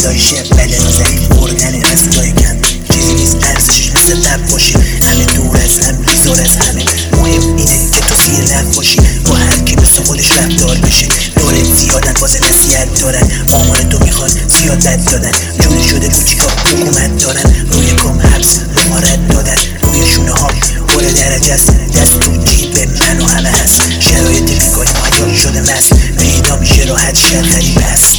صدای شب بدن و ضعیف بردن رسولای کم چیزی نیست ارزشش مثل قبل باشی همه دور از هم بیزار از همه مهم اینه که تو زیر نف باشی با هر کی مثل خودش رفتار بشه دورت زیادن واسه نصیحت دارن آمار تو میخوان زیاد بد دادن جوری شده کوچیکا حکومت دارن روی کم حبس مهارت دادن روی شونه ها پر درجه است دست تو جیب من و همه هست شرایط بیکاری مهیار شده مست پیدا میشه راحت شد غریب است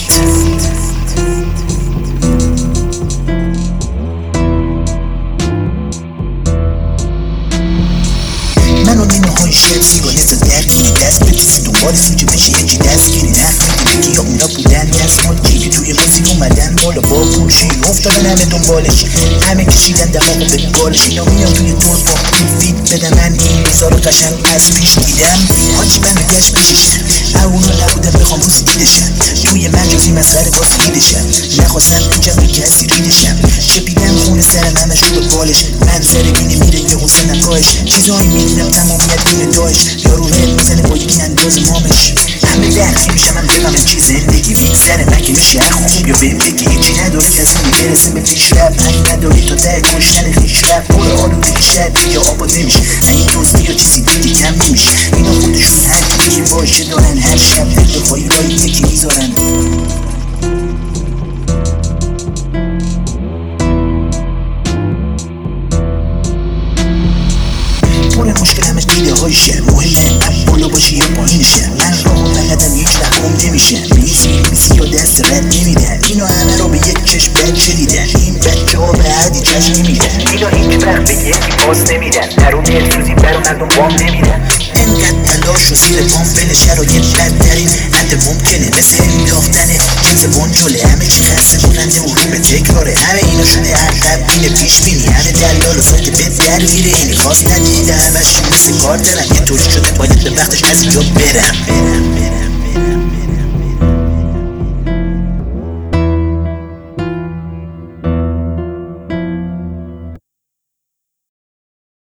من و نیمه های شعر سیگاری تا درگیری دست بکسی دنبال سوچه بشه یکی دستگیری نخمیدی بگی یا اونا بودن دستمال که توی موسیقی اومدن بالا با پول شیر افتادن همه دنبالش همه کشیدن دماغو به بالش اینا میان توی دور با پول فید بدن من این میزا رو قشنگ از پیش دیدم حاجی من گشت پیششن اونا نبودن بخوام روزی دیدشن توی مجازی مسخره باز دیدشن نخواستم تو جمعی کسی ریدشم چپیدم خونه سرم همش رو به بالش منظره بینه میره یه حسنم کاهش چیزایی میبینم تمامیت دونه داعش یارو رد میزنه با یکی انداز مامش همه درکی میشم من بفهمم چی زندگی میگذره مگه میشه خوب یا بهم بگی هیچی نداره کسی میبرسه به پیشرفت هنگ نداری تا ته کشتن خویش رفت پر آلودگی شد دیگه آباد نمیشه این دوستی یا چیزی دیگه کم نمیشه اینا خودشون هر کی باشه دارن هر شب دل بخوایی رای یکی میذارن پر مشکل همش دیده هایشه مهمه اب بالا باشه یا پایینشه من راهو بلدم هیچ وقت نمیشه میسی یا دست رد نمیدن اینا همه رو به یک چشم بد شدیدن این بچه ها به عدی چشم نمیدن اینا هیچ وقت به یکی پاس نمیدن درون دلسوزی برا مردم وام نمیدن انقدر تلاش و زیر پام بل شرایط بدترین حد ممکنه مثل انداختنه جنس بنجله همه چی خسته کننده و رو به تکراره همه اینا شده هر تبدیل پیش بینی همه دلال و ساکت به درگیره اینی خواست ندیده همشون مثل کار دارم یه طوری شده باید به وقتش از اینجا برم